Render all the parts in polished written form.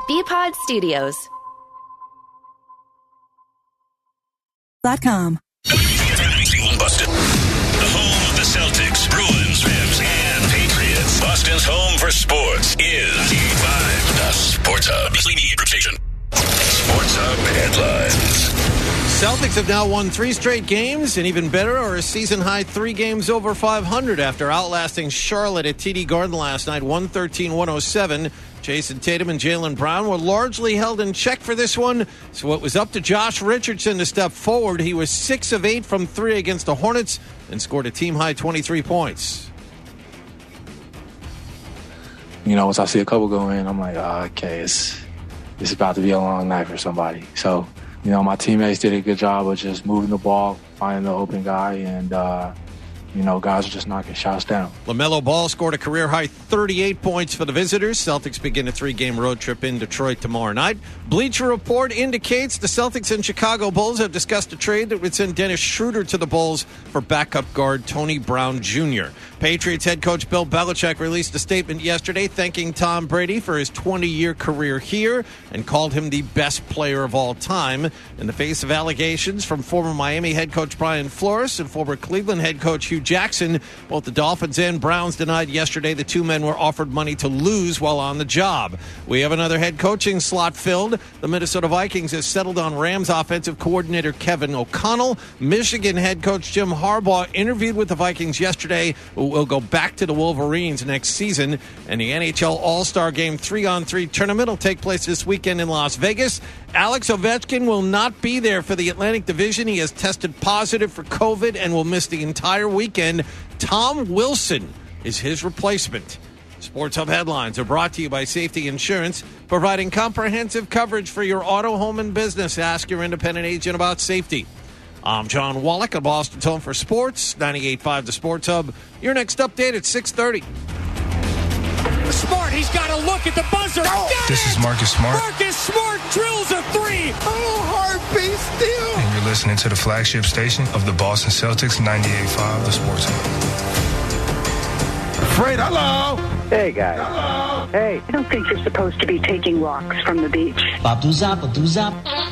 BPod Studios. .com. Anything Boston. The home of the Celtics, Bruins, Rams, and Patriots. Boston's home for sports is 95. The Sports Hub. Misleading interpretation. Sports Hub headlines. Celtics have now won 3 straight games, and even better, are a season-high 3 games over 500 after outlasting Charlotte at TD Garden last night, 113-107. Jason Tatum and Jaylen Brown were largely held in check for this one, so it was up to Josh Richardson to step forward. He was 6 of 8 from 3 against the Hornets and scored a team-high 23 points. Once I see a couple go in, I'm like, okay, it's about to be a long night for somebody. So, my teammates did a good job of just moving the ball, finding the open guy, and, guys are just knocking shots down. LaMelo Ball scored a career-high 38 points for the visitors. Celtics begin a 3-game road trip in Detroit tomorrow night. Bleacher Report indicates the Celtics and Chicago Bulls have discussed a trade that would send Dennis Schroeder to the Bulls for backup guard Tony Brown Jr. Patriots head coach Bill Belichick released a statement yesterday thanking Tom Brady for his 20-year career here and called him the best player of all time. In the face of allegations from former Miami head coach Brian Flores and former Cleveland head coach Hugh Jackson, both the Dolphins and Browns denied yesterday the two men were offered money to lose while on the job. We have another head coaching slot filled. The Minnesota Vikings has settled on Rams offensive coordinator Kevin O'Connell. Michigan head coach Jim Harbaugh interviewed with the Vikings yesterday, who will go back to the Wolverines next season. And the NHL All-Star Game 3-on-3 tournament will take place this weekend in Las Vegas. Alex Ovechkin will not be there for the Atlantic Division. He has tested positive for COVID and will miss the entire weekend. Tom Wilson is his replacement. Sports Hub headlines are brought to you by Safety Insurance, providing comprehensive coverage for your auto, home, and business. Ask your independent agent about safety. I'm John Wallach of Boston's Home for Sports, 98.5 The Sports Hub. Your next update at 6:30. Smart, he's got to look at the buzzer. This is Marcus Smart. Marcus Smart drills a 3. Oh, heartbeat still. And you're listening to the flagship station of the Boston Celtics, 98.5 The Sports Hub. Fred, hello. Hey, guys. Hello. Hey. I don't think you're supposed to be taking rocks from the beach. Babuza, babuza.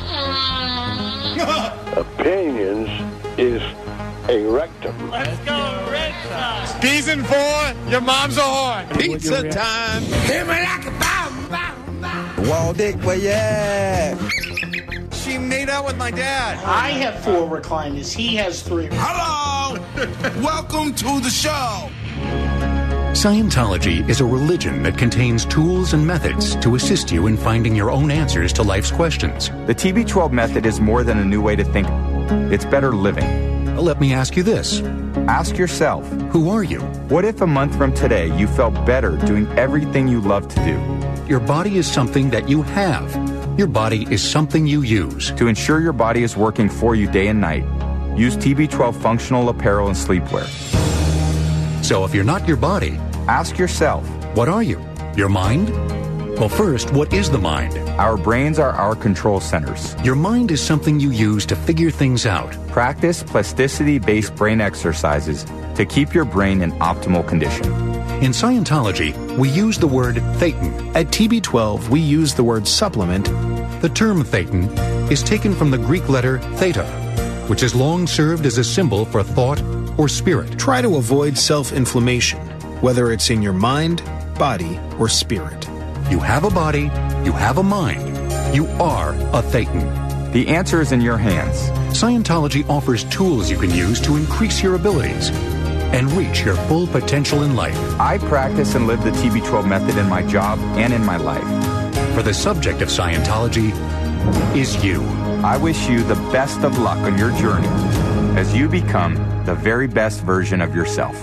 Opinions is a rectum. Let's go, Red Sox. Season 4, your mom's a whore. Pizza time. Hit me like a bomb. Wall dick, where you at? She made out with my dad. I have 4 recliners. He has 3. Hello. Welcome to the show. Scientology is a religion that contains tools and methods to assist you in finding your own answers to life's questions. The TB12 method is more than a new way to think. It's better living. Let me ask you this. Ask yourself, who are you? What if a month from today you felt better doing everything you love to do? Your body is something that you have. Your body is something you use. To ensure your body is working for you day and night, use TB12 functional apparel and sleepwear. So if you're not your body, ask yourself, what are you? Your mind? Well, first, what is the mind? Our brains are our control centers. Your mind is something you use to figure things out. Practice plasticity-based brain exercises to keep your brain in optimal condition. In Scientology, we use the word thetan. At TB12, we use the word supplement. The term thetan is taken from the Greek letter theta, which has long served as a symbol for thought or spirit. Try to avoid self-inflammation, whether it's in your mind, body, or spirit. You have a body, you have a mind. You are a thetan. The answer is in your hands. Scientology offers tools you can use to increase your abilities and reach your full potential in life. I practice and live the TB12 method in my job and in my life. For the subject of Scientology is you. I wish you the best of luck on your journey as you become the very best version of yourself.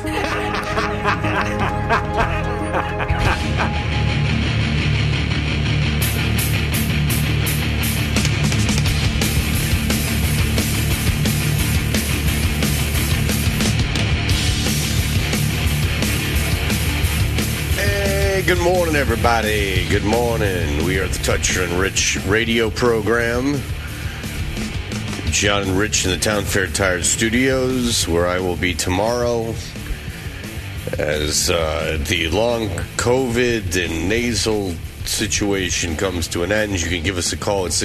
Good morning, everybody. Good morning. We are the Toucher and Rich radio program. John and Rich in the Town Fair Tire Studios, where I will be tomorrow as the long COVID and nasal situation comes to an end, you can give us a call at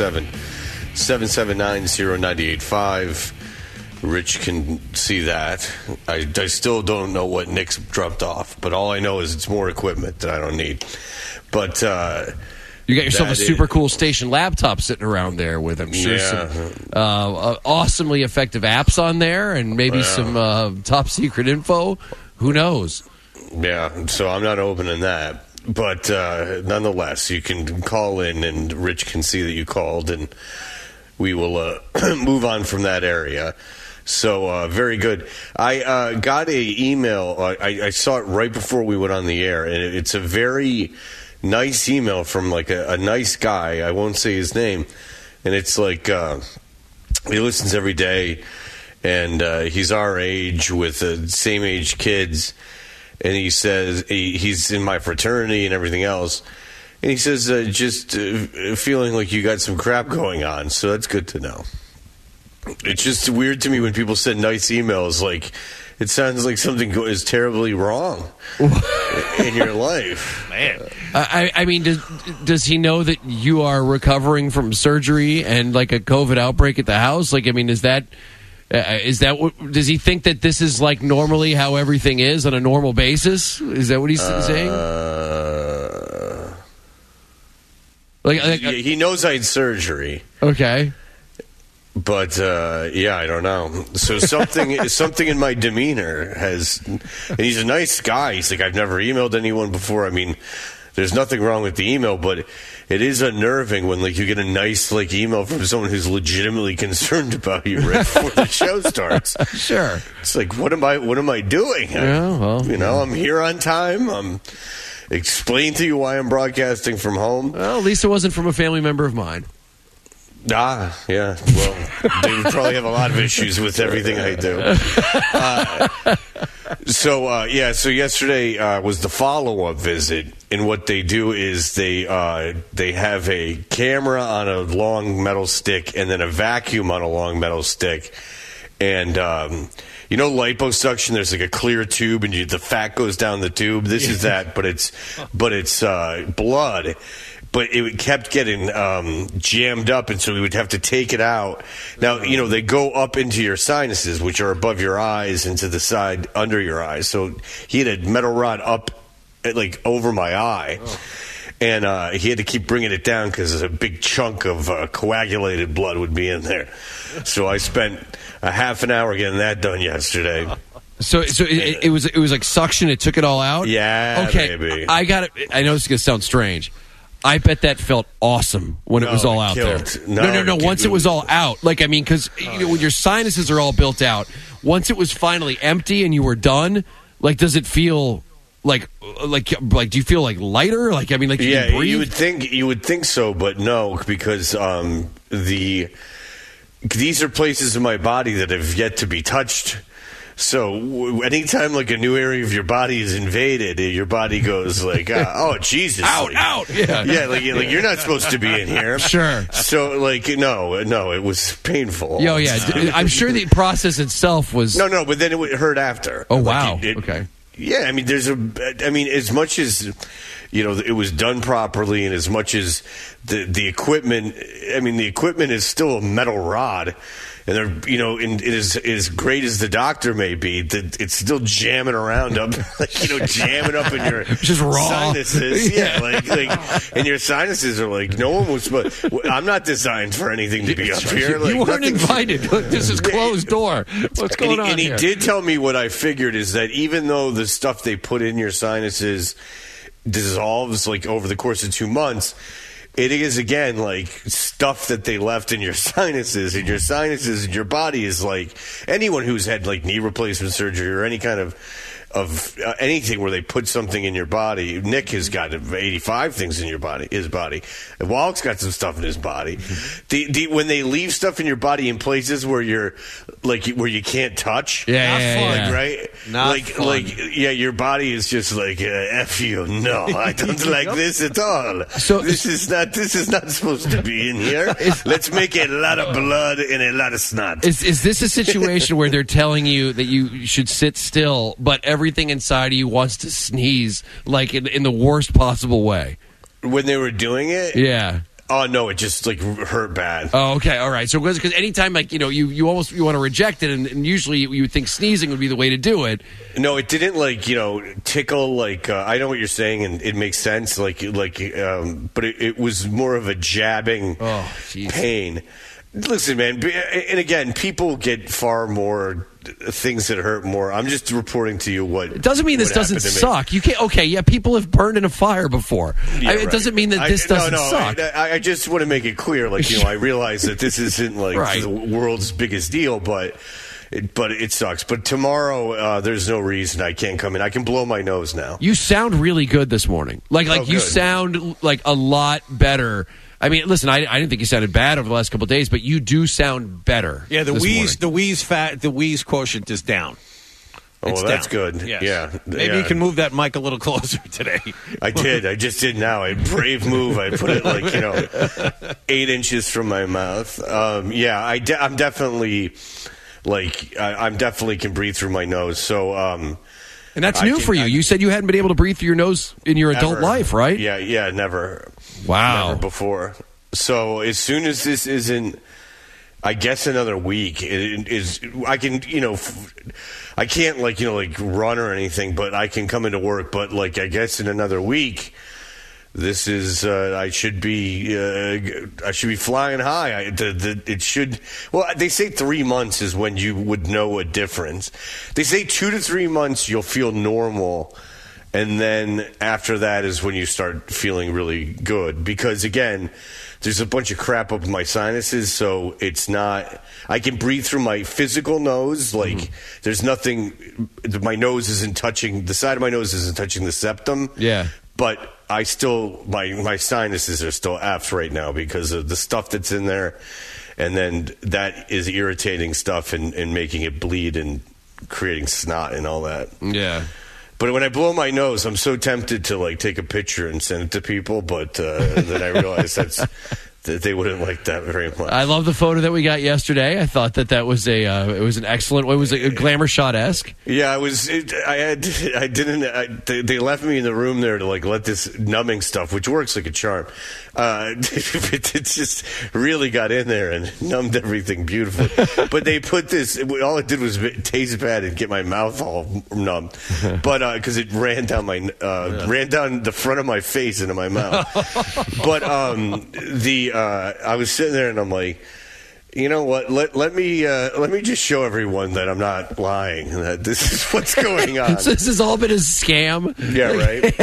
617-779-0985. Rich can see that. I still don't know what Nick's dropped off, but all I know is it's more equipment that I don't need. But you got yourself a super cool station laptop sitting around there with, I'm sure, some awesomely effective apps on there and maybe some top secret info. Who knows? Yeah, so I'm not opening that. But nonetheless, you can call in and Rich can see that you called, and we will move on from that area. So very good. I got a email. I saw it right before we went on the air, and it's a very nice email from like a nice guy. I won't say his name. And it's like he listens every day, and he's our age with the same age kids. And he says he's in my fraternity and everything else. And he says just feeling like you got some crap going on. So that's good to know. It's just weird to me when people send nice emails. Like, it sounds like something is terribly wrong in your life. Man. I mean, does he know that you are recovering from surgery and like a COVID outbreak at the house? Like, I mean, is that what, does he think that this is like normally how everything is on a normal basis? Is that what he's saying? He knows I had surgery. Okay. But I don't know. So something in my demeanor has, and he's a nice guy. He's like, I've never emailed anyone before. I mean, there's nothing wrong with the email, but it is unnerving when like you get a nice like email from someone who's legitimately concerned about you right before the show starts. Sure. It's like, what am I doing? Yeah, well, I'm here on time. I'm explaining to you why I'm broadcasting from home. Well, at least it wasn't from a family member of mine. Yeah. Well, they would probably have a lot of issues with everything I do. So yesterday was the follow-up visit, and what they do is they have a camera on a long metal stick and then a vacuum on a long metal stick. And liposuction, there's like a clear tube and the fat goes down the tube. This is that, but it's blood. But it kept getting jammed up, and so we would have to take it out. Now, they go up into your sinuses, which are above your eyes, and to the side under your eyes. So he had a metal rod up, like, over my eye. Oh. And he had to keep bringing it down because a big chunk of coagulated blood would be in there. So I spent a half an hour getting that done yesterday. So it was like suction. It took it all out? Yeah, okay, baby. I got it. I know this is going to sound strange. I bet that felt awesome when it was all out there. No. Once it was all out, like, I mean, because when your sinuses are all built out, once it was finally empty and you were done, like, does it feel like do you feel like lighter? Like, I mean, like, you can breathe? you would think so, but no, because these are places in my body that have yet to be touched. So anytime like a new area of your body is invaded, your body goes like, "Oh Jesus, out!" Yeah, like you're not supposed to be in here. Sure. So like, no, it was painful. Yeah. I'm sure the process itself was no, but then it would hurt after. Oh wow. Okay. Yeah, I mean, as much as it was done properly, and as much as the equipment, I mean, the equipment is still a metal rod. And they're, and it is as great as the doctor may be, that it's still jamming around up, jamming up in your just raw sinuses. Yeah, like, and your sinuses are like, no one was. I'm not designed for anything to be up here. Like, you weren't invited. This is closed door. What's going on? And he did tell me what I figured is that even though the stuff they put in your sinuses dissolves like over the course of 2 months, it is, again, like stuff that they left in your sinuses, and your body is like anyone who's had like knee replacement surgery or any kind of anything where they put something in your body. Nick has got 85 things in his body. Walt's got some stuff in his body. When they leave stuff in your body in places where you're like where you can't touch, right? Not fun. Your body is just like F you. No, I don't like this at all. So this is not supposed to be in here. Let's make a lot of blood and a lot of snot. Is this a situation where they're telling you that you should sit still, but everything inside of you wants to sneeze, like in the worst possible way? When they were doing it? Yeah. Oh, no, it just, like, hurt bad. Oh, okay, all right. So, because anytime, like, you want to reject it, and usually you would think sneezing would be the way to do it. No, it didn't, like, tickle, like, I know what you're saying, and it makes sense, but it was more of a jabbing pain. Listen, man, and again, people get far more things that hurt more. I'm just reporting to you what. It doesn't mean this doesn't suck. You can't. Okay, yeah, people have burned in a fire before. Yeah, it doesn't mean that this doesn't suck. I just want to make it clear, like, I realize that this isn't like the world's biggest deal, but it sucks. But tomorrow, there's no reason I can't come in. I can blow my nose now. You sound really good this morning. Like you sound like a lot better. I mean, listen, I didn't think you sounded bad over the last couple of days, but you do sound better. Yeah, the wheeze quotient is down. Oh, well, that's good. Yes. Yeah. Maybe you can move that mic a little closer today. I did. I just did now. A brave move. I put it like, 8 inches from my mouth. I'm definitely I'm definitely can breathe through my nose. So, and that's new for you. You said you hadn't been able to breathe through your nose in your adult life, right? Yeah, never. Wow. Never before. So as soon as this isn't, I guess another week, it is. I can, I can't like run or anything, but I can come into work. But I guess in another week, this is. I should be flying high. It should. Well, they say 3 months is when you would know a difference. They say 2 to 3 months you'll feel normal. And then after that is when you start feeling really good. Because, again, there's a bunch of crap up in my sinuses, so it's not... I can breathe through my physical nose. There's nothing... My nose isn't touching... The side of my nose isn't touching the septum. Yeah. But I still... My sinuses are still effed right now because of the stuff that's in there. And then that is irritating stuff and making it bleed and creating snot and all that. Yeah. But when I blow my nose, I'm so tempted to take a picture and send it to people, but then I realize that they wouldn't like that very much. I love the photo that we got yesterday. I thought that was it was an excellent. It was a glamour shot-esque. Yeah, it was. They left me in the room there to let this numbing stuff, which works like a charm. It just really got in there and numbed everything beautifully. But they put this. All it did was taste bad and get my mouth all numb. But because it ran down ran down the front of my face into my mouth. But I was sitting there and I'm like, you know what? Let me just show everyone that I'm not lying. That this is what's going on. So this has all been a scam. Yeah, right.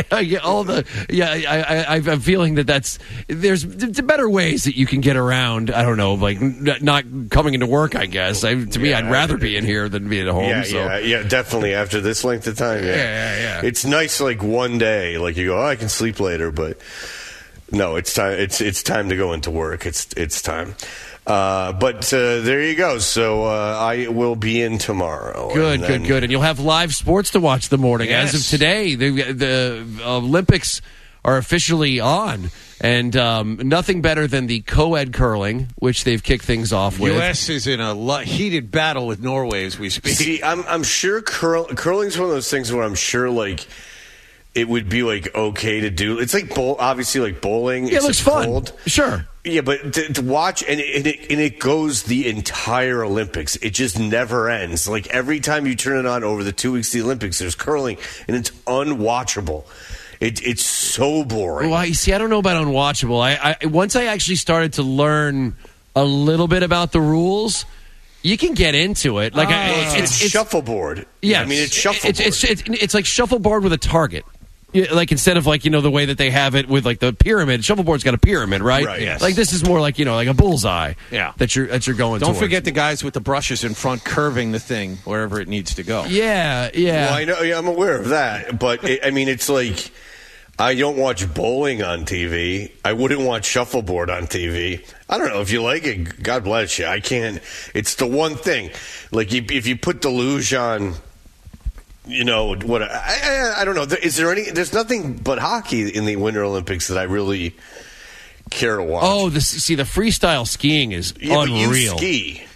I'm feeling there's better ways that you can get around. I don't know, not coming into work. I guess I'd rather be in here than be at home. Yeah, definitely. After this length of time, yeah. It's nice, one day, you go, I can sleep later, but no, it's time. It's time to go into work. It's time. But there you go. So I will be in tomorrow. Good. And you'll have live sports to watch the morning. Yes. As of today, the Olympics are officially on. And nothing better than the co-ed curling, which they've kicked things off with. U.S. is in a heated battle with Norway as we speak. See, I'm sure curling's one of those things where I'm sure, it would be okay to do. It's obviously bowling. Yeah, it looks fun. Sure. Yeah, but to watch and it goes the entire Olympics. It just never ends. Every time you turn it on over the 2 weeks of the Olympics, there's curling, and it's unwatchable. It's so boring. Well, you see, I don't know about unwatchable. I once I actually started to learn a little bit about the rules. You can get into it. It's shuffleboard. Yeah, I mean it's shuffleboard. It's like shuffleboard with a target. Instead of the way that they have it with the pyramid, shuffleboard's got a pyramid, right? Right. Yes. This is more like a bullseye. Yeah. That you're going. Don't towards. forget the guys with the brushes in front curving the thing wherever it needs to go. Yeah. Well, I know. Yeah, I'm aware of that, but it's I don't watch bowling on TV. I wouldn't watch shuffleboard on TV. I don't know if you like it. God bless you. I can't. It's the one thing. If you put the luge on. What? I don't know. Is there any? There's nothing but hockey in the Winter Olympics that I really care to watch. Oh, the freestyle skiing is unreal. But you ski.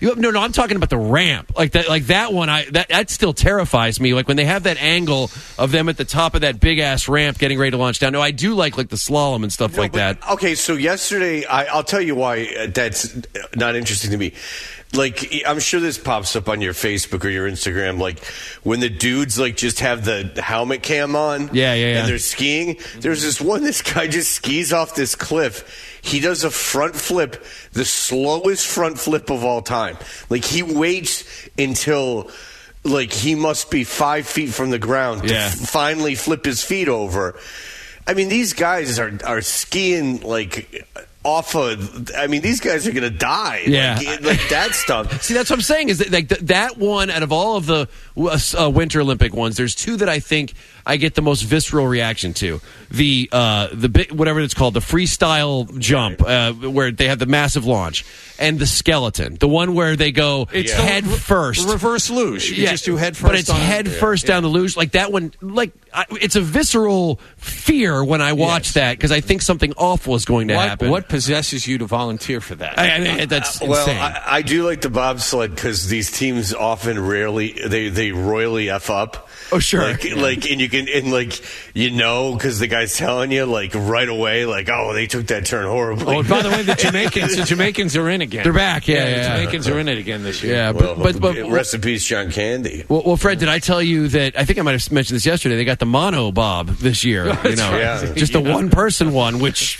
No, I'm talking about the ramp. Like that one, that still terrifies me. Like when they have that angle of them at the top of that big-ass ramp getting ready to launch down. No, I do like the slalom and stuff like that. Okay, so yesterday, I'll tell you why that's not interesting to me. Like, I'm sure this pops up on your Facebook or your Instagram, like, when the dudes, like, just have the helmet cam on. Yeah. And they're skiing. There's this guy just skis off this cliff. He does a front flip, the slowest front flip of all time. Like, he waits until, like, he must be 5 feet from the ground to finally flip his feet over. I mean, these guys are skiing, like... these guys are going to die. Yeah. Like that stuff. See, that's what I'm saying is that like that one out of all of the Winter Olympic ones, there's two that I think I get the most visceral reaction to. The big, whatever it's called, the freestyle jump, where they have the massive launch, and the skeleton, the one where they go head first, reverse luge. You just do head first, but it's head first down the luge. Like that one, it's a visceral fear when I watch that because I think something awful is going to happen. What possesses you to volunteer for that? I mean, that's insane. Well, I do like the bobsled because these teams they royally F up. Oh, sure. And you can, because the guy's telling you, like, right away, like, oh, they took that turn horribly. Oh, and by the way, the Jamaicans are in again. They're back, The Jamaicans are in it again this year. Yeah, but rest in peace, John Candy. Well, Fred, did I tell you that, I think I might have mentioned this yesterday, they got the mono bob this year. Just a one-person one, which,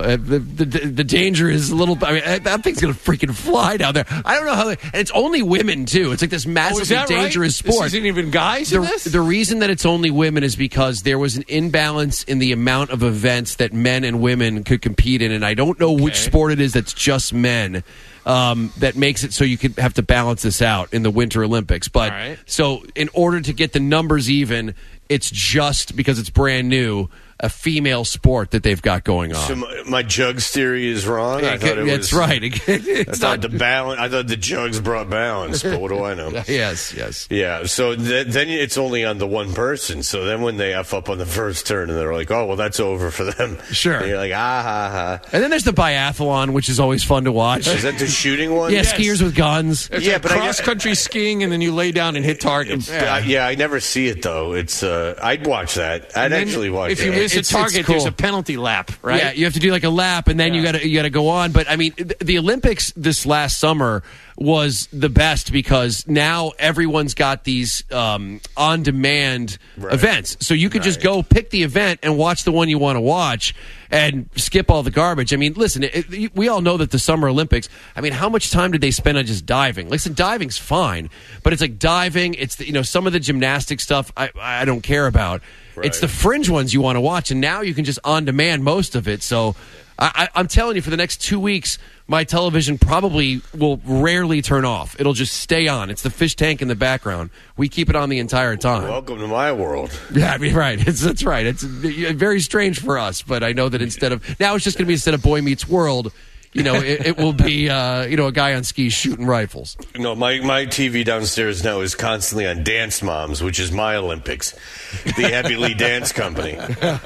the danger is a little, I mean, that thing's going to freaking fly down there. I don't know how, and it's only women, too. It's like this massively dangerous sport. This isn't even guys in this? The reason that it's only women is because there was an imbalance in the amount of events that men and women could compete in, and I don't know which sport it is that's just men that makes it so you could have to balance this out in the Winter Olympics. But so in order to get the numbers even, it's just because it's brand new, a female sport that they've got going on. So my jugs theory is wrong. I thought that's right. I thought the jugs brought balance, but what do I know? Yes. Yeah. So then it's only on the one person. So then when they F up on the first turn, and they're like, "Oh, well, that's over for them." Sure. And you're like, ha ha. And then there's the biathlon, which is always fun to watch. Is that the shooting one? Yeah, skiers with guns. It's but cross country skiing, and then you lay down and hit targets. I never see it though. It's I'd watch that. I'd actually watch. If you miss a target, there's a penalty lap, right? Yeah, you have to do like a lap, and then you got to go on. But I mean, the Olympics this last summer was the best because now everyone's got these on-demand events, so you could just go pick the event and watch the one you want to watch and skip all the garbage. I mean, listen, we all know that the Summer Olympics, I mean, how much time did they spend on just diving? Listen, diving's fine, but it's like diving, it's some of the gymnastic stuff I don't care about. Right. It's the fringe ones you want to watch, and now you can just on-demand most of it. So I'm telling you, for the next 2 weeks, my television probably will rarely turn off. It'll just stay on. It's the fish tank in the background. We keep it on the entire time. Welcome to my world. Yeah, I mean, right. That's right. It's very strange for us, but I know that instead of Boy Meets World, it will be a guy on skis shooting rifles. No, my TV downstairs now is constantly on Dance Moms, which is my Olympics, the Abby Lee Dance Company.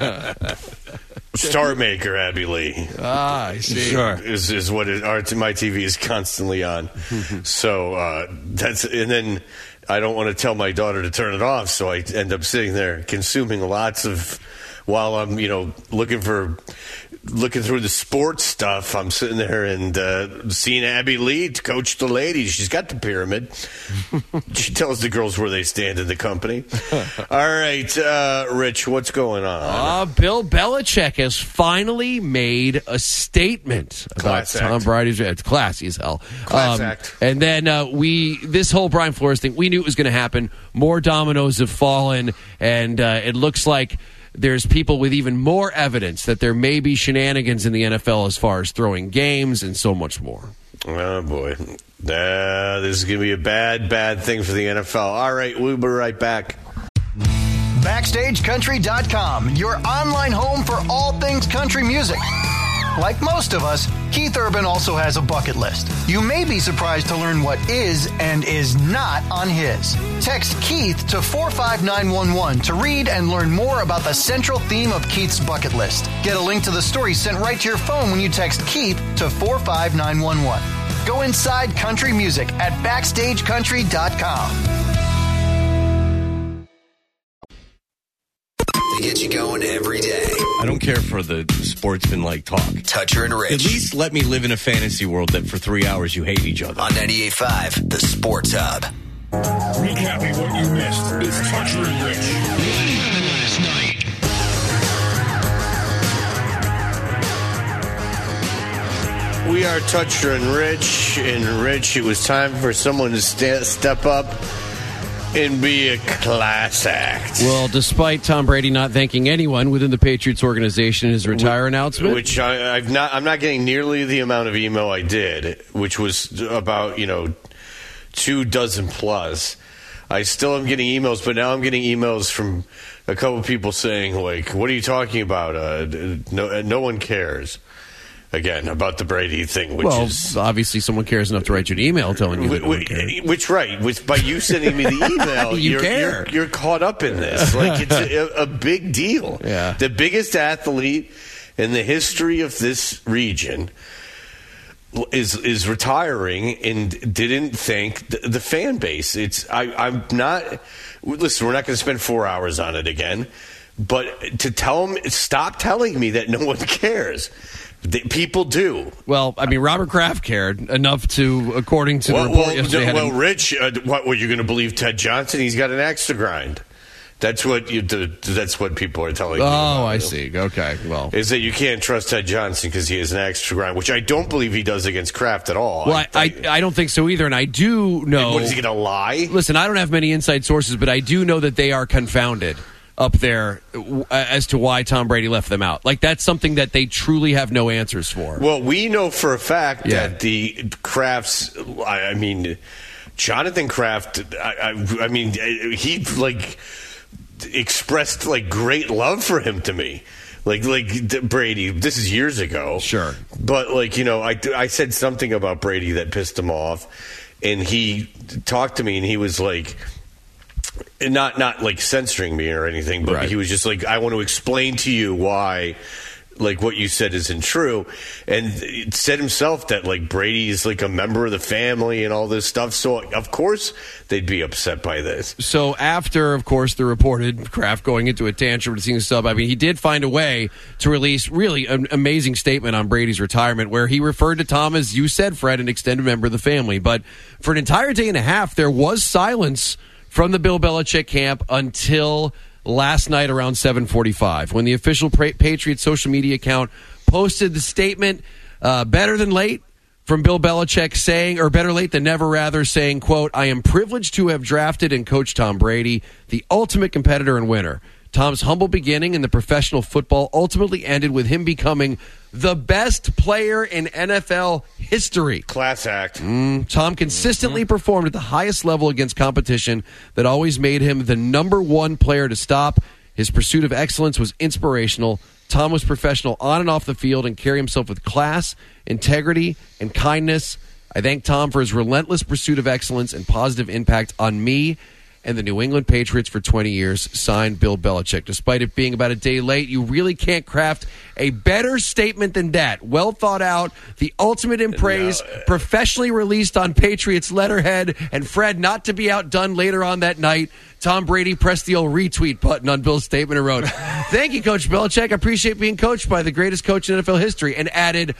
Star Maker Abby Lee. I see. Sure. Is what my TV is constantly on. So and then I don't want to tell my daughter to turn it off, so I end up sitting there consuming lots of, while I'm looking through the sports stuff, I'm sitting there and seeing Abby Lee coach the ladies. She's got the pyramid. She tells the girls where they stand in the company. All right, Rich, what's going on? Bill Belichick has finally made a statement about Tom Brady's. It's classy as hell. Class act. And then this whole Brian Flores thing, we knew it was going to happen. More dominoes have fallen, and it looks like there's people with even more evidence that there may be shenanigans in the NFL as far as throwing games and so much more. Oh, boy. This is going to be a bad thing for the NFL. All right, we'll be right back. BackstageCountry.com, your online home for all things country music. Like most of us, Keith Urban also has a bucket list. You may be surprised to learn what is and is not on his. Text Keith to 45911 to read and learn more about the central theme of Keith's bucket list. Get a link to the story sent right to your phone when you text Keith to 45911. Go inside country music at BackstageCountry.com. They get you going every day. I don't care for the sportsman-like talk. Toucher and Rich. At least let me live in a fantasy world that for 3 hours you hate each other. On 98.5, the Sports Hub. Recapping what you missed is Toucher and Rich. Last night. We are Toucher and Rich. And Rich, it was time for someone to step up and be a class act. Well, despite Tom Brady not thanking anyone within the Patriots organization in his retire announcement, which I'm not getting nearly the amount of email I did, which was about 24 plus. I still am getting emails, but now I'm getting emails from a couple people saying, like, "What are you talking about? No one cares." Again, about the Brady thing, which is obviously someone cares enough to write you an email telling you that which by you sending me the email, you're caught up in this. Like, it's a big deal. Yeah. The biggest athlete in the history of this region is retiring and didn't thank the fan base. I'm not. Listen, we're not going to spend 4 hours on it again, but to tell him, stop telling me that no one cares. People do. Well, I mean, Robert Kraft cared enough to, according to the report yesterday. Rich, what were you going to believe? Ted Johnson? He's got an axe to grind. That's what people are telling me. Oh, I see. Okay, well, is that you can't trust Ted Johnson because he has an axe to grind, which I don't believe he does against Kraft at all. Well, I don't think so either, and I do know. What, is he going to lie? Listen, I don't have many inside sources, but I do know that they are confounded up there as to why Tom Brady left them out. Like, that's something that they truly have no answers for. Well, we know for a fact that the Krafts, I mean, Jonathan Kraft, I mean, he, like, expressed, like, great love for him to me. Like Brady, this is years ago. Sure. But, like, I said something about Brady that pissed him off, and he talked to me, and he was like, not like censoring me or anything, but he was just like, I want to explain to you why, like, what you said isn't true, and said himself that, like, Brady is like a member of the family and all this stuff. So of course they'd be upset by this. So after, of course, the reported Kraft going into a tantrum and seeing the sub, I mean, he did find a way to release really an amazing statement on Brady's retirement, where he referred to Tom as, you said, Fred, an extended member of the family. But for an entire day and a half, there was silence from the Bill Belichick camp until last night around 7:45, when the official Patriots social media account posted the statement, better than late, from Bill Belichick saying, or better late than never rather, saying, quote, I am privileged to have drafted and coached Tom Brady, the ultimate competitor and winner. Tom's humble beginning in the professional football ultimately ended with him becoming the best player in NFL history. Class act. Tom consistently performed at the highest level against competition that always made him the number one player to stop. His pursuit of excellence was inspirational. Tom was professional on and off the field and carried himself with class, integrity, and kindness. I thank Tom for his relentless pursuit of excellence and positive impact on me and the New England Patriots for 20 years, signed Bill Belichick. Despite it being about a day late, you really can't craft a better statement than that. Well thought out, the ultimate in praise, professionally released on Patriots letterhead, and Fred, not to be outdone later on that night, Tom Brady pressed the old retweet button on Bill's statement and wrote, thank you, Coach Belichick. I appreciate being coached by the greatest coach in NFL history, and added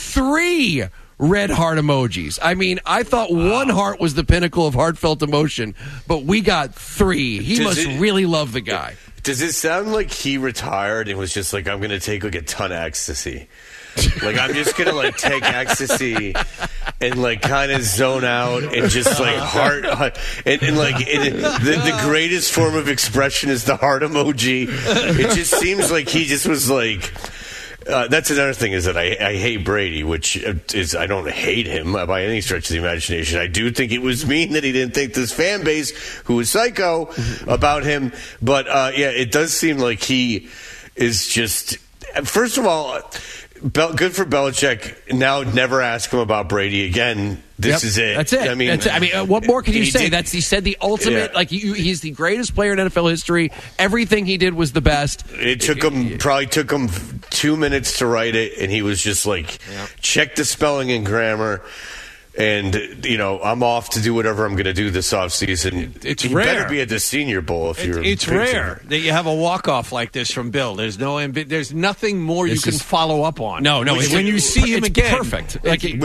3 red heart emojis. I mean, I thought one heart was the pinnacle of heartfelt emotion, but we got 3. He must really love the guy. Does it sound like he retired and was just like, I'm going to take like a ton of ecstasy? Like, I'm just going to like take ecstasy and like kind of zone out and just like heart and like the greatest form of expression is the heart emoji. It just seems like he just was like, that's another thing, is that I hate Brady, which is, I don't hate him by any stretch of the imagination. I do think it was mean that he didn't think this fan base, who was psycho about him. But, yeah, it does seem like he is just, first of all, good for Belichick. Now never ask him about Brady again. This is it. That's it. I mean, what more can you say? He said the ultimate. Yeah. Like, he's the greatest player in NFL history. Everything he did was the best. It probably took him 2 minutes to write it, and he was just like, check the spelling and grammar. And, I'm off to do whatever I'm going to do this offseason. It's you rare. better be at the Senior Bowl if you're. It's rare that you have a walk-off like this from Bill. There's nothing more you can follow up on. No. When you see him again, perfect.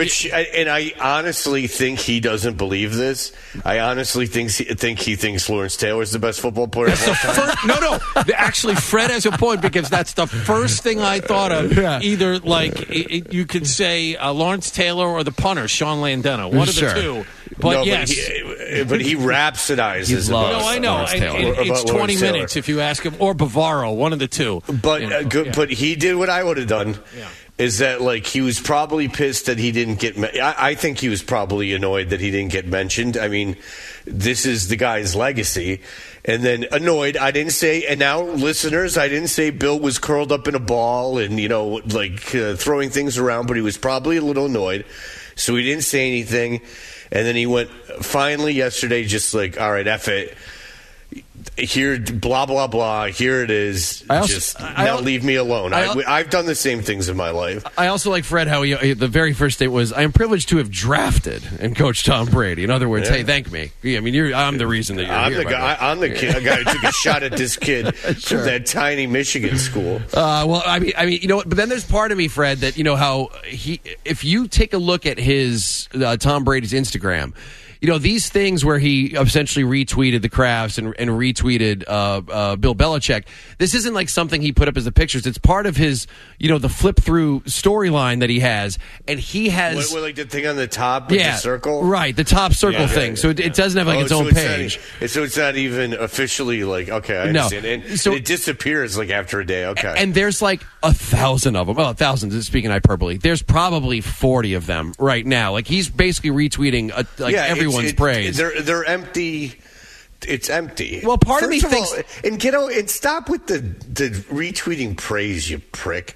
I honestly think he doesn't believe this. I honestly think he thinks Lawrence Taylor is the best football player of all time. No. Actually, Fred has a point because that's the first thing I thought of. Yeah. Either you could say Lawrence Taylor or the punter, Sean Landena. One of the two. But yes. But he rhapsodizes about No, I know. It's 20 minutes if you ask him. Or Bavaro, one of the two. But he did what I would have done. Yeah. Is that he was probably pissed that he didn't get I think he was probably annoyed that he didn't get mentioned. I mean, this is the guy's legacy. And then annoyed, I didn't say, and now listeners, I didn't say Bill was curled up in a ball and, throwing things around, but he was probably a little annoyed. So he didn't say anything. And then he went finally yesterday, just all right, F it. Here, blah, blah, blah. Here it is. Now leave me alone. I've done the same things in my life. I also like Fred how the very first statement was, I am privileged to have drafted and coached Tom Brady. In other words, hey, thank me. I mean, I'm the reason that you're here. I'm the guy who took a shot at this kid from that tiny Michigan school. Well, I mean, but then there's part of me, Fred, that, how if you take a look at his Tom Brady's Instagram, these things where he essentially retweeted the Crafts and retweeted Bill Belichick, this isn't like something he put up as the pictures. It's part of his, the flip-through storyline that he has. And he has... What, the thing on the top with the circle? Right, the top circle thing. So it doesn't have its own page. So it's not even officially okay, I understand. And so it disappears after a day, okay. And there's 1,000 of them. Well, thousands, speaking hyperbole. There's probably 40 of them right now. He's basically retweeting everyone's praise. They're empty. It's empty. Well, part of me thinks, and stop with the retweeting praise, you prick.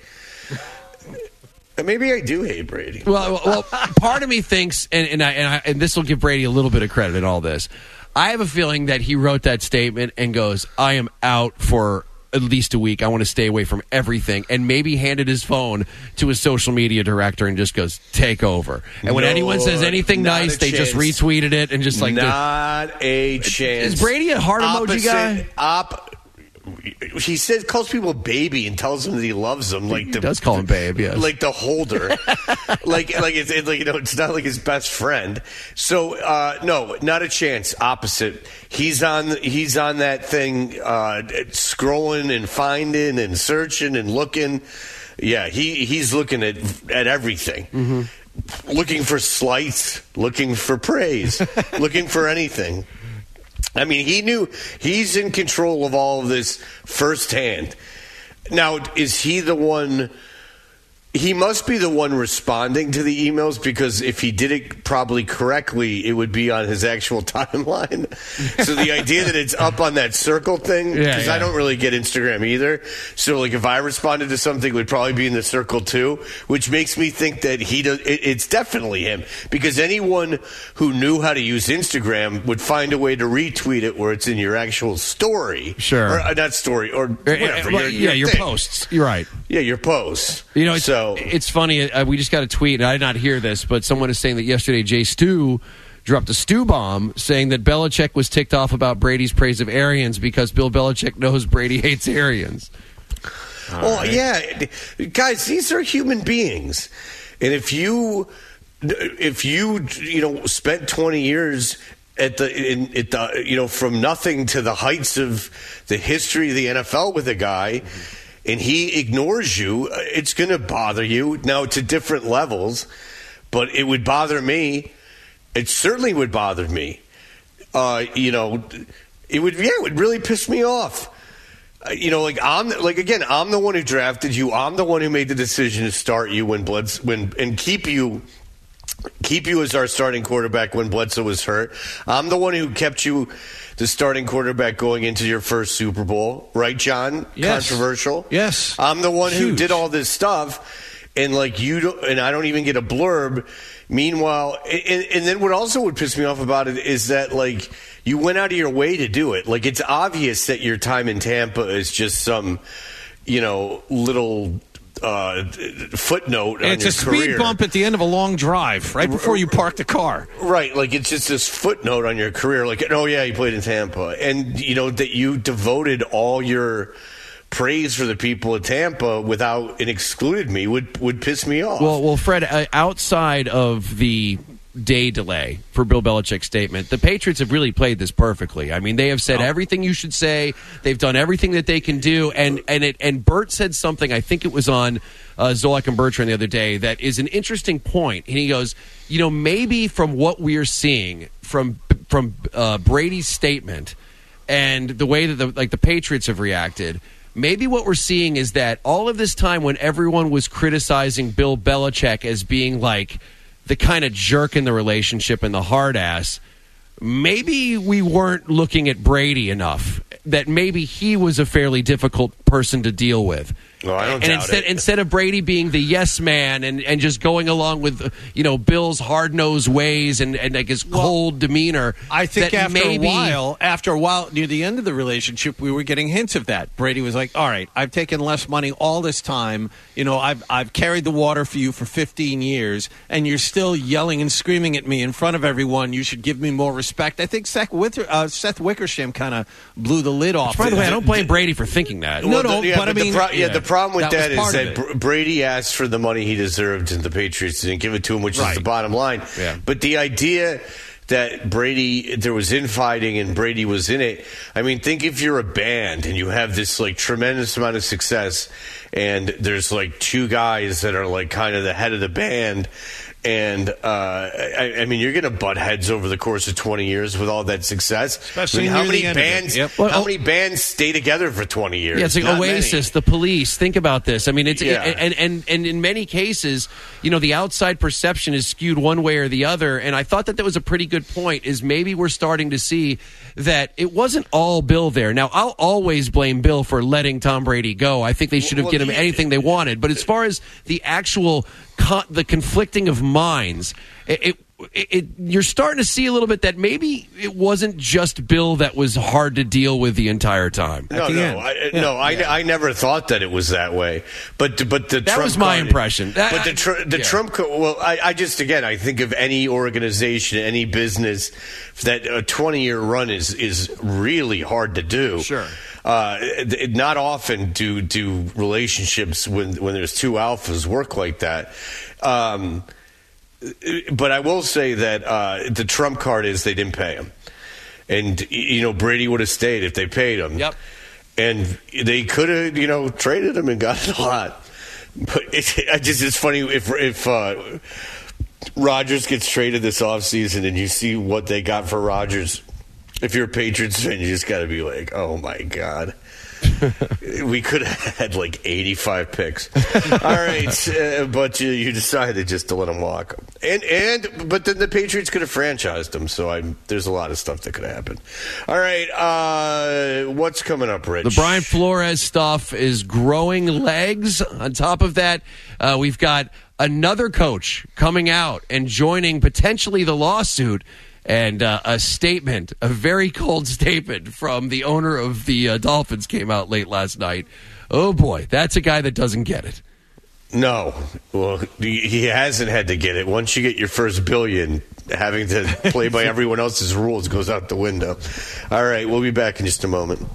Maybe I do hate Brady. Well, part of me thinks, and this will give Brady a little bit of credit in all this. I have a feeling that he wrote that statement and goes, "I am out for at least a week. I want to stay away from everything," and maybe handed his phone to his social media director and just goes, "Take over." And when anyone says anything nice, they just retweeted it and just not a chance. Is Brady a heart emoji guy? He calls people baby and tells them that he loves them. He does call him babe, yes. Like the holder, it's not like his best friend. So no, not a chance. Opposite. He's on that thing, scrolling and finding and searching and looking. Yeah, he's looking at everything. Mm-hmm. Looking for slights, looking for praise, looking for anything. I mean, he knew he's in control of all of this firsthand. Now, is he the one? He must be the one responding to the emails, because if he did it probably correctly, it would be on his actual timeline. So the idea that it's up on that circle thing, because I don't really get Instagram either. So if I responded to something, it would probably be in the circle too, which makes me think that he does. It's definitely him, because anyone who knew how to use Instagram would find a way to retweet it where it's in your actual story. Sure. Or not story, or whatever. Your posts. You're right. Yeah, your posts. It's funny. We just got a tweet, and I did not hear this, but someone is saying that yesterday Jay Stu dropped a stew bomb saying that Belichick was ticked off about Brady's praise of Aryans because Bill Belichick knows Brady hates Aryans. Yeah. Guys, these are human beings. And if you spent 20 years from nothing to the heights of the history of the NFL with a guy, and he ignores you, it's going to bother you. Now, to different levels, but it would bother me. It certainly would bother me. It would really piss me off. I'm the one who drafted you. I'm the one who made the decision to start you and keep you as our starting quarterback when Bledsoe was hurt. I'm the one who kept you the starting quarterback going into your first Super Bowl, right, John? Yes. Controversial. Yes. I'm the one who did all this stuff, and I don't even get a blurb. Meanwhile, and then what also would piss me off about it is that you went out of your way to do it. It's obvious that your time in Tampa is just some little footnote on it's your a speed career. bump at the end of a long drive, right before you park the car. Right, like it's just this footnote on your career. Like, oh yeah, you played in Tampa, and that you devoted all your praise for the people of Tampa without and excluded me would piss me off. Well, Fred, outside of the day delay for Bill Belichick's statement, the Patriots have really played this perfectly. I mean, they have said everything you should say. They've done everything that they can do. And Bert said something, I think it was on Zolak and Bertrand the other day, that is an interesting point. And he goes, maybe from what we're seeing from Brady's statement and the way that the Patriots have reacted, maybe what we're seeing is that all of this time when everyone was criticizing Bill Belichick as being like the kind of jerk in the relationship and the hard ass, maybe we weren't looking at Brady enough, that maybe he was a fairly difficult person to deal with. No, I don't doubt it. Instead of Brady being the yes man and just going along with Bill's hard nosed ways and like his cold demeanor, I think after a while near the end of the relationship, we were getting hints of that. Brady was like, "All right, I've taken less money all this time. I've carried the water for you for 15 years, and you're still yelling and screaming at me in front of everyone. You should give me more respect." I think Seth Wickersham kind of blew the lid off. By the way, I don't blame Brady for thinking that. The problem with that is that Brady asked for the money he deserved, and the Patriots didn't give it to him, which is the bottom line. Yeah. But the idea that there was infighting and Brady was in it. I mean, think if you're a band and you have this tremendous amount of success, and there's two guys that are kind of the head of the band. And, I mean, you're going to butt heads over the course of 20 years with all that success. Especially how many bands stay together for 20 years? Yeah, it's like Oasis, the Police. Think about this. I mean, it's and in many cases, the outside perception is skewed one way or the other. And I thought that was a pretty good point, is maybe we're starting to see that it wasn't all Bill there. Now, I'll always blame Bill for letting Tom Brady go. I think they should have given him anything they wanted. But as far as the actual the conflicting of minds, you're starting to see a little bit that maybe it wasn't just Bill that was hard to deal with the entire time. I never thought that it was that way. But that was my impression. Trump. Well, I think of any organization, any business, that a 20-year run is really hard to do. Sure. Not often do relationships when there's two alphas work like that. But I will say that the trump card is they didn't pay him. And, Brady would have stayed if they paid him. Yep. And they could have, traded him and gotten a lot. But it's funny if Rodgers gets traded this offseason and you see what they got for Rodgers. If you're a Patriots fan, you just got to be like, oh, my God. We could have had 85 picks. All right, but you decided just to let him walk. But then the Patriots could have franchised him, so there's a lot of stuff that could happen. All right, what's coming up, Rich? The Brian Flores stuff is growing legs. On top of that, we've got another coach coming out and joining potentially the lawsuit. And a statement, a very cold statement from the owner of the Dolphins came out late last night. Oh, boy, that's a guy that doesn't get it. No. Well, he hasn't had to get it. Once you get your first billion, having to play by everyone else's rules goes out the window. All right, we'll be back in just a moment.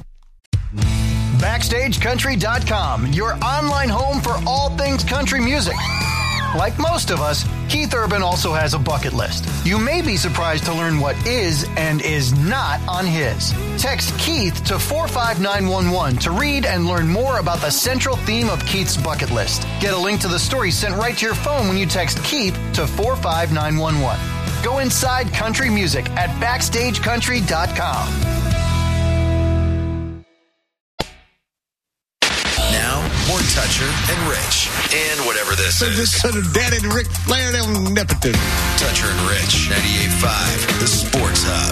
BackstageCountry.com, your online home for all things country music. Like most of us, Keith Urban also has a bucket list. You may be surprised to learn what is and is not on his. Text Keith to 45911 to read and learn more about the central theme of Keith's bucket list. Get a link to the story sent right to your phone when you text Keith to 45911. Go inside country music at BackstageCountry.com. More Toucher and Rich. And whatever this is. This son of Daddy and Rick Flair, they'll Nepotism. Toucher and Rich, 98.5, the Sports Hub.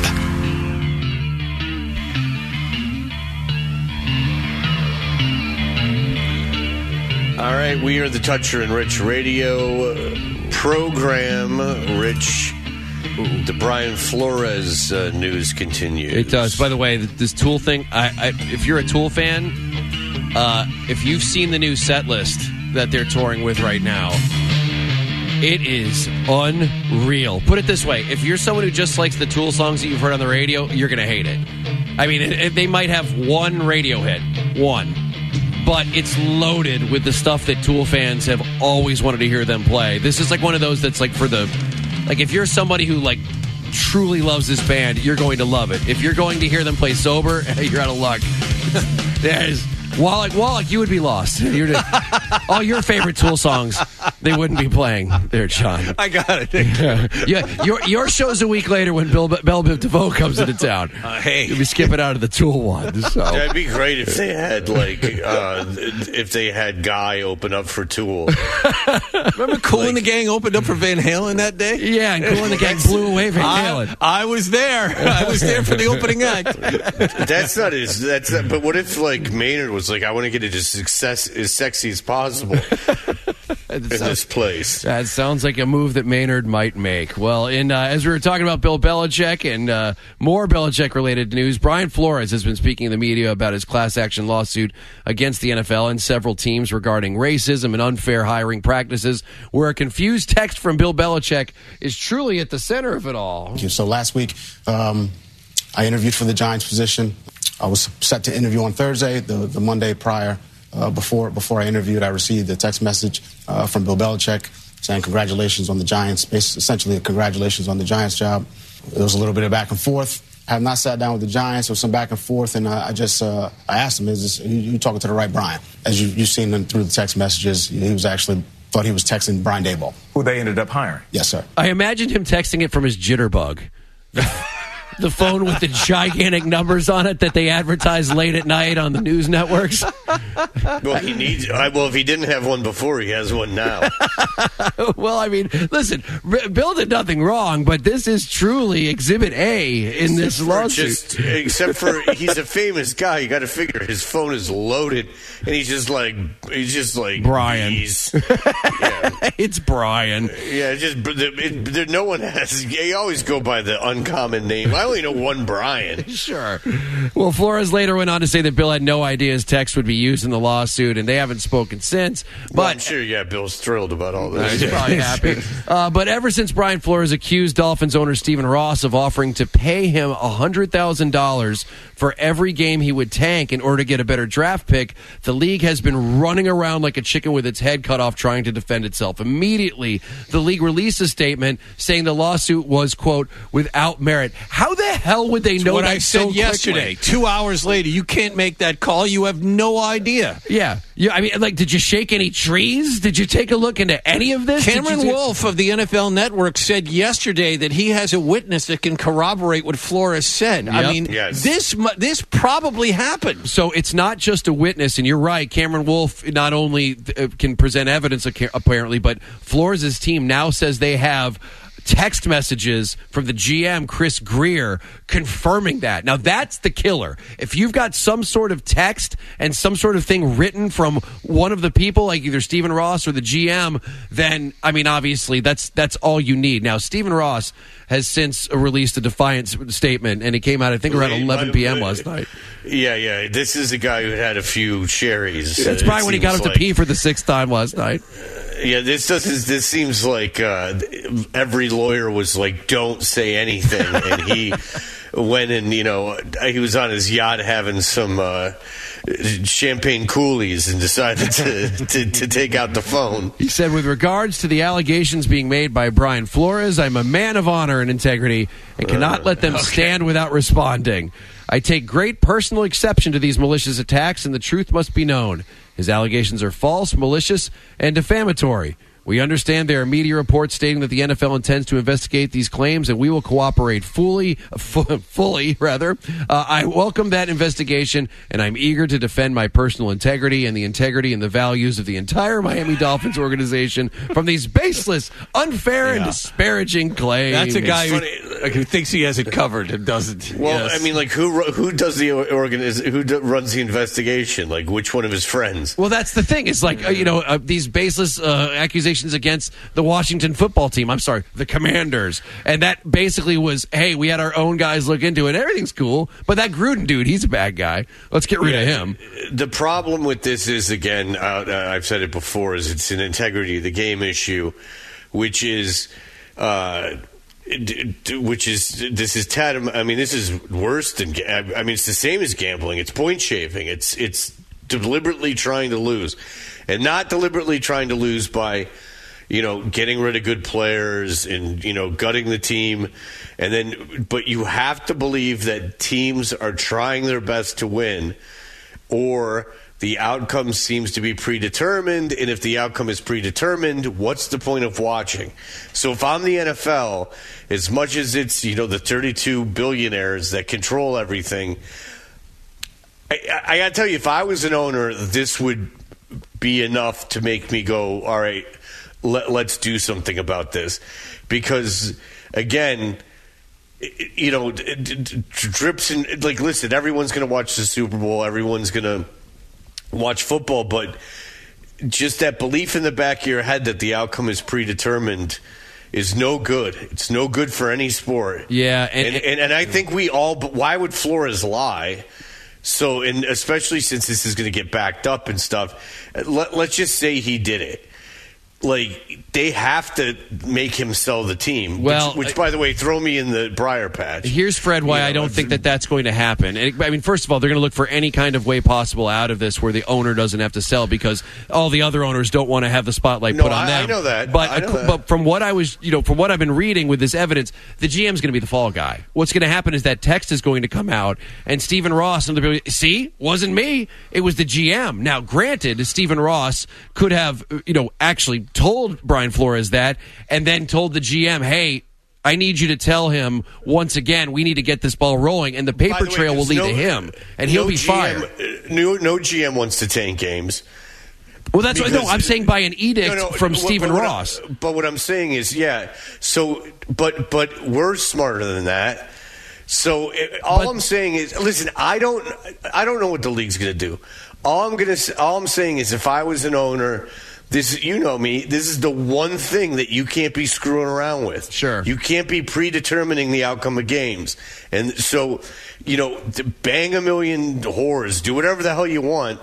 All right, we are the Toucher and Rich radio program. Rich, the Brian Flores news continues. It does. By the way, this Tool thing, if you're a Tool fan, if you've seen the new set list that they're touring with right now. It is unreal. Put it this way. If you're someone who just likes the Tool songs that you've heard on the radio, you're going to hate it. I mean, they might have one radio hit. One. But it's loaded with the stuff that Tool fans have always wanted to hear them play. This is like one of those that's like for the... Like, if you're somebody who, like, truly loves this band, you're going to love it. If you're going to hear them play sober, you're out of luck. There's... Wallach, you would be lost. All your favorite Tool songs, they wouldn't be playing there, John. I got it. Yeah, your show's a week later when Belle Biv DeVoe comes into town. Hey, you'll be skipping out of the Tool one. So. That'd be great if they had Guy open up for Tool. Remember Kool and the Gang opened up for Van Halen that day? Yeah, and Kool and the Gang blew away Van Halen. I was there. I was there for the opening act. But what if like Maynard was like, I want to get it as sexy as possible in this place. That sounds like a move that Maynard might make. Well, as we were talking about Bill Belichick and more Belichick-related news, Brian Flores has been speaking to the media about his class action lawsuit against the NFL and several teams regarding racism and unfair hiring practices, where a confused text from Bill Belichick is truly at the center of it all. So last week, I interviewed for the Giants position. I was set to interview on Thursday, the Monday prior. Before I interviewed, I received a text message from Bill Belichick saying congratulations on the Giants, essentially congratulations on the Giants job. There was a little bit of back and forth. I have not sat down with the Giants. There was some back and forth, and I asked him, "Is this you talking to the right Brian?" As you've seen him through the text messages, he was actually thought he was texting Brian Daboll, who they ended up hiring. Yes, sir. I imagined him texting it from his Jitterbug. The phone with the gigantic numbers on it that they advertise late at night on the news networks. Well, if he didn't have one before, he has one now. Well, I mean, listen, Bill did nothing wrong, but this is truly Exhibit A in this lawsuit. Except for he's a famous guy. You got to figure his phone is loaded, and he's just like Brian. Yeah. It's Brian. Yeah, no one has. You always go by the uncommon name. I only know one Brian. Sure. Well, Flores later went on to say that Bill had no idea his text would be used in the lawsuit, and they haven't spoken since. But well, I'm sure, Bill's thrilled about all this. He's probably happy. But ever since Brian Flores accused Dolphins owner Stephen Ross of offering to pay him $100,000 for every game he would tank in order to get a better draft pick, the league has been running around like a chicken with its head cut off trying to defend itself. Immediately, the league released a statement saying the lawsuit was, quote, without merit. How the hell would they know what that I said so yesterday? quickly? 2 hours later, you can't make that call. You have no idea. Yeah. I mean, like, did you shake any trees? Did you take a look into any of this? Cameron Wolf of the NFL Network said yesterday that he has a witness that can corroborate what Flores said. Yep. I mean, yes. This probably happened. So it's not just a witness, and you're right. Cameron Wolf not only can present evidence, apparently, but Flores' team now says they have text messages from the GM, Chris Greer, confirming that. Now, that's the killer. If you've got some sort of text and some sort of thing written from one of the people, like either Stephen Ross or the GM, then, I mean, obviously, that's all you need. Now, Stephen Ross has since released a defiance statement, and it came out, I think, around 11 p.m. last night. Yeah. This is a guy who had a few cherries. That's probably when he got up to pee for the 6th time last night. Yeah, this seems like every lawyer was like, don't say anything. And he went and, he was on his yacht having some champagne coolies and decided to take out the phone. He said, with regards to the allegations being made by Brian Flores, I'm a man of honor and integrity and cannot let them stand without responding. I take great personal exception to these malicious attacks, and the truth must be known. His allegations are false, malicious, and defamatory. We understand there are media reports stating that the NFL intends to investigate these claims, and we will cooperate fully. I welcome that investigation, and I'm eager to defend my personal integrity and the integrity and the values of the entire Miami Dolphins organization from these baseless, unfair, and disparaging claims. That's a guy like who thinks he has it covered and doesn't. Well, yes. I mean, like who does the runs the investigation? Like which one of his friends? Well, that's the thing. It's like these baseless accusations against the Washington football team. I'm sorry, the Commanders, and that basically was, hey, we had our own guys look into it. Everything's cool, but that Gruden dude, he's a bad guy. Let's get rid of him. The problem with this is, again, I've said it before, is it's an integrity of the game issue, which is this is tantamount. I mean, this is worse than. I mean, it's the same as gambling. It's point shaving. It's deliberately trying to lose, and not deliberately trying to lose by, getting rid of good players and gutting the team, and then. But you have to believe that teams are trying their best to win, or the outcome seems to be predetermined, and if the outcome is predetermined, what's the point of watching? So if I'm the NFL, as much as it's, the 32 billionaires that control everything, I got to tell you, if I was an owner, this would be enough to make me go, all right, let's do something about this. Because, again, drips and, listen, everyone's going to watch the Super Bowl, everyone's going to watch football, but just that belief in the back of your head that the outcome is predetermined is no good. It's no good for any sport. Yeah, and I think we all. But why would Flores lie? So, and especially since this is going to get backed up and stuff, let's just say he did it. They have to make him sell the team. Well, which by the way, throw me in the briar patch. Here's, Fred, why I don't think that that's going to happen. I mean, first of all, they're going to look for any kind of way possible out of this where the owner doesn't have to sell, because all the other owners don't want to have the spotlight put on them. I know that. But from what from what I've been reading with this evidence, the GM's going to be the fall guy. What's going to happen is that text is going to come out, and Stephen Ross and the see, wasn't me. It was the GM. Now, granted, Stephen Ross could have actually told Brian Flores that, and then told the GM, hey, I need you to tell him once again, we need to get this ball rolling, and the paper trail will lead to him, and he'll be fired. No GM wants to tank games. Well, that's what, I'm saying by an edict from Stephen Ross. But what I'm saying is, but we're smarter than that. So I'm saying is, listen, I don't know what the league's going to do. All I'm saying is, if I was an owner, this, me, this is the one thing that you can't be screwing around with. Sure. You can't be predetermining the outcome of games. And so, bang a million whores, do whatever the hell you want.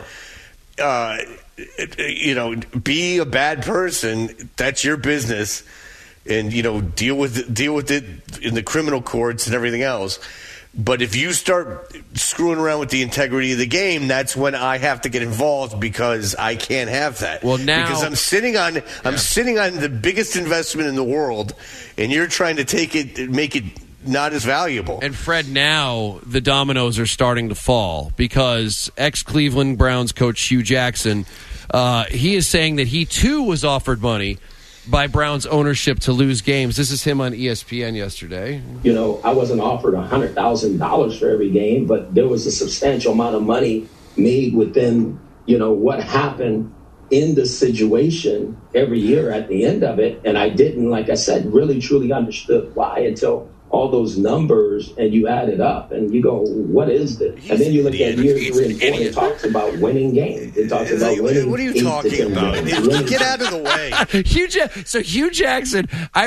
Be a bad person. That's your business. And, deal with it in the criminal courts and everything else. But if you start screwing around with the integrity of the game, that's when I have to get involved, because I can't have that. Well, now because I'm sitting on the biggest investment in the world, and you're trying to take it and make it not as valuable. And Fred, now the dominoes are starting to fall, because ex-Cleveland Browns coach Hugh Jackson, he is saying that he too was offered money by Browns ownership to lose games. This is him on ESPN yesterday. I wasn't offered $100,000 for every game, but there was a substantial amount of money made within, what happened in the situation every year at the end of it. And I didn't, like I said, really truly understood why until all those numbers and you add it up and you go, what is this? And then you look at year 3 and 4, and it talks about winning games. It talks about winning. What are you talking about? Get out of the way. Hugh Jackson,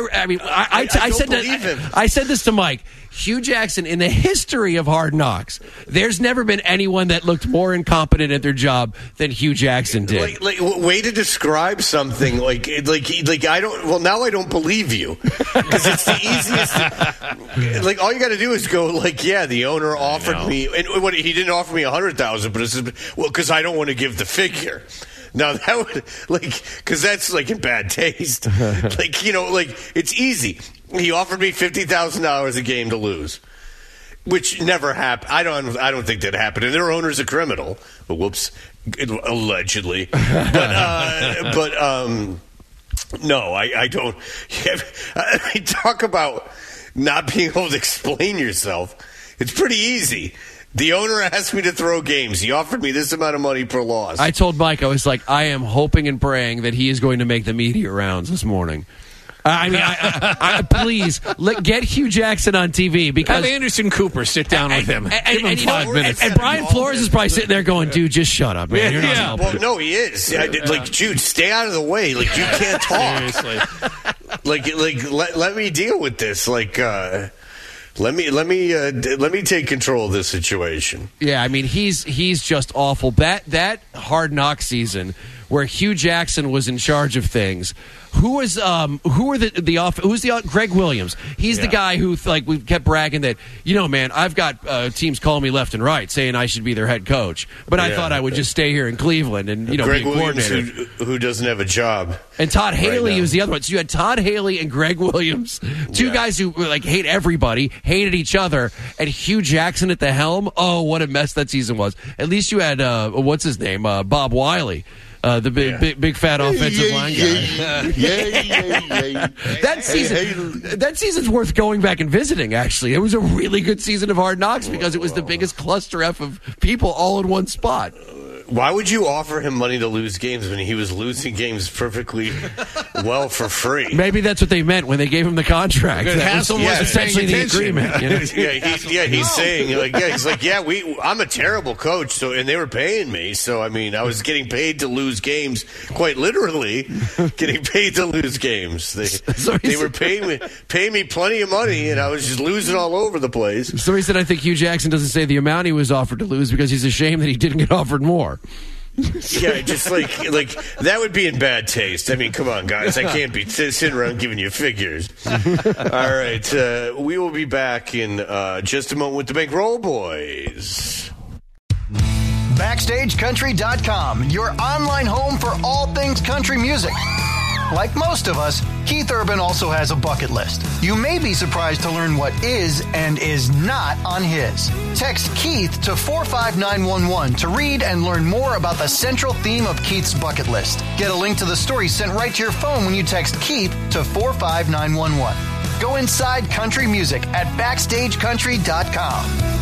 I said this to Mike. Hugh Jackson, in the history of Hard Knocks, there's never been anyone that looked more incompetent at their job than Hugh Jackson did. Way to describe something like I don't. Well, now I don't believe you, because it's the easiest. All you got to do is go the owner offered me, and he didn't offer me $100,000, but it's because I don't want to give the figure. Now that would because that's in bad taste. It's easy. He offered me $50,000 a game to lose, which never happened. I don't think that happened. And their owner's a criminal. Whoops, allegedly. But no, I don't. Talk about not being able to explain yourself. It's pretty easy. The owner asked me to throw games. He offered me this amount of money per loss. I told Mike, I was like, I am hoping and praying that he is going to make the media rounds this morning. I mean, please get Hugh Jackson on TV because have Anderson Cooper sit down with him. Give him 5 minutes. And Brian Flores is probably sitting there going, "Dude, just shut up, man." You're not helping. Well, no, he is. Like, Jude, stay out of the way. Like, you can't talk. Seriously. Let me deal with this. Like, let me take control of this situation. Yeah, I mean, he's just awful. That Hard Knock season where Hugh Jackson was in charge of things. Who's Greg Williams? He's the guy who we kept bragging that, man, I've got teams calling me left and right saying I should be their head coach, but I thought I would just stay here in Cleveland and Greg be a coordinator. Williams, who doesn't have a job. And Todd Haley was the other one. So you had Todd Haley and Greg Williams, two guys who hate everybody, hated each other, and Hugh Jackson at the helm. Oh, what a mess that season was. At least you had what's his name, Bob Wiley. The big fat offensive line guy. That season's worth going back and visiting, actually. It was a really good season of Hard Knocks because it was the biggest cluster F of people all in one spot. Why would you offer him money to lose games when he was losing games perfectly well for free? Maybe that's what they meant when they gave him the contract. That was essentially the agreement. He's saying, I'm a terrible coach, and they were paying me. So, I mean, I was getting paid to lose games, quite literally, getting paid to lose games. They were paying me plenty of money, and I was just losing all over the place. So he said, I think Hugh Jackson doesn't say the amount he was offered to lose because he's ashamed that he didn't get offered more. Yeah, just like that would be in bad taste. I mean, come on, guys. I can't be sitting around giving you figures. All right. We will be back in just a moment with the Bankroll Boys. BackstageCountry.com, your online home for all things country music. Like most of us, Keith Urban also has a bucket list. You may be surprised to learn what is and is not on his. Text Keith to 45911 to read and learn more about the central theme of Keith's bucket list. Get a link to the story sent right to your phone when you text Keith to 45911. Go inside country music at BackstageCountry.com.